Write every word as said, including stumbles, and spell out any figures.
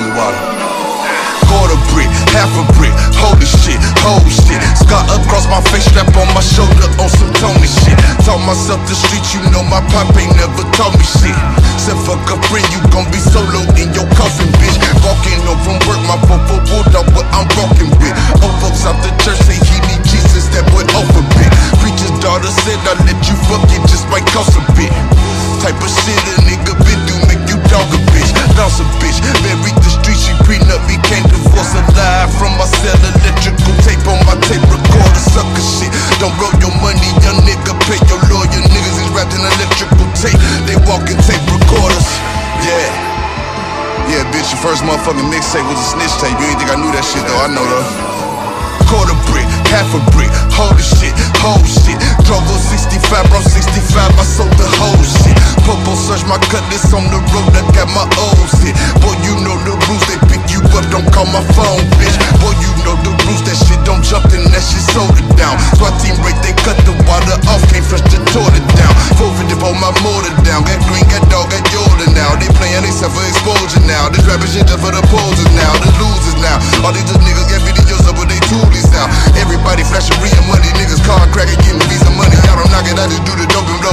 holy water. Quarter brick, half a brick, holy shit, whole shit. Scar across my face, strap on my shoulder on some Tony shit. Taught myself the streets, you know my pop ain't never taught me shit. Said fuck a friend, you gon' be solo in your coffin, bitch. Walking home from work, my fofo bulldog, what I'm walking with. Old folks out the church say he need Jesus, that boy off a bit. Preacher's daughter said I let you fuck it, just might cost a bit. Type of shit a nigga been do, make you dog a bitch. Lost a bitch, married the street, she prenup, he can't divorce her. Live from my cell, electrical tape on my tape recorder, sucker shit. Don't roll your money, young nigga, pay your lawyer. Niggas is wrapped in electrical tape, they walking tape recorders. Yeah, yeah, bitch, your first motherfucking mixtape was a snitch tape. You ain't think I knew that shit though, I know though. Quarter brick, half a brick, holy shit, whole shit. Drove on sixty-five, bro, sixty-five, I sold the whole shit. Popo search my cutlass on the road, I got my old shit. Boy, you know the rules, they pick you up, don't call my phone, bitch. Boy, you know the rules, that shit don't jump, then that shit sold it down. SWAT team break, they cut the water off, came fresh to tore it down. four fifty for my motor down, got green, got dog, got Yoda now. They playin' they suffer exposure now. This rapping shit just for the posers now, the losers now. All these little niggas got videos up with they toolies now. Everybody flashing real money, niggas car cracking, getting visa money. Y'all don't knock it, I just do the dope and blow.